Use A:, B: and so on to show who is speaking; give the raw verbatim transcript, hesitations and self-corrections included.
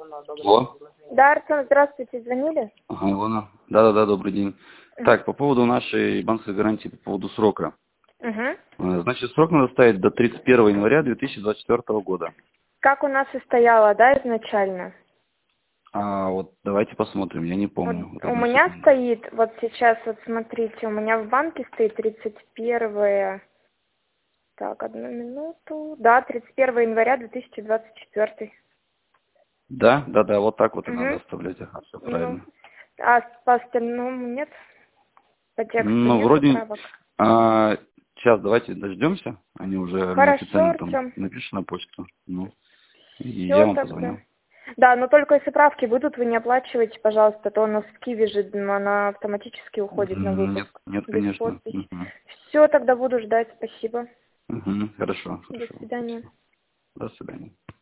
A: Алло.
B: Да, Артем, здравствуйте, звонили?
A: Ага, Илона. Да-да-да, добрый день.
B: Мгм.
A: Так, по поводу нашей банковской гарантии, по поводу срока.
B: Угу.
A: Э, Значит, срок надо ставить до тридцать первого января две тысячи двадцать четвёртого года.
B: Как у нас и стояло, да, изначально?
A: А вот давайте посмотрим, я не
B: Вот
A: помню. Вот
B: у
A: одну
B: меня
A: секунду.
B: стоит, вот сейчас, вот смотрите, у меня в банке стоит тридцать первое. Так, одну минуту. Да, тридцать первого января две тысячи двадцать четвёртый.
A: Да, да-да, вот так вот и надо
B: Угу.
A: оставлять, ага, все
B: Ну,
A: правильно.
B: а по остальному нет? По тексту
A: Ну,
B: нет
A: вроде,
B: поправок?
A: а, сейчас давайте дождемся, они уже мне
B: Хорошо,
A: официально там
B: Артем.
A: напишут на почту, ну, и я
B: Все
A: вам
B: тогда.
A: позвоню.
B: Да, но только если правки будут, вы не оплачивайте, пожалуйста, а то у нас в Киви же м, она автоматически уходит на
A: М, Нет,
B: выпуск
A: нет,
B: без
A: конечно.
B: подписи.
A: Мгм.
B: Все, тогда буду ждать, спасибо.
A: Мгм. Хорошо,
B: До
A: хорошо,
B: свидания.
A: спасибо. До свидания.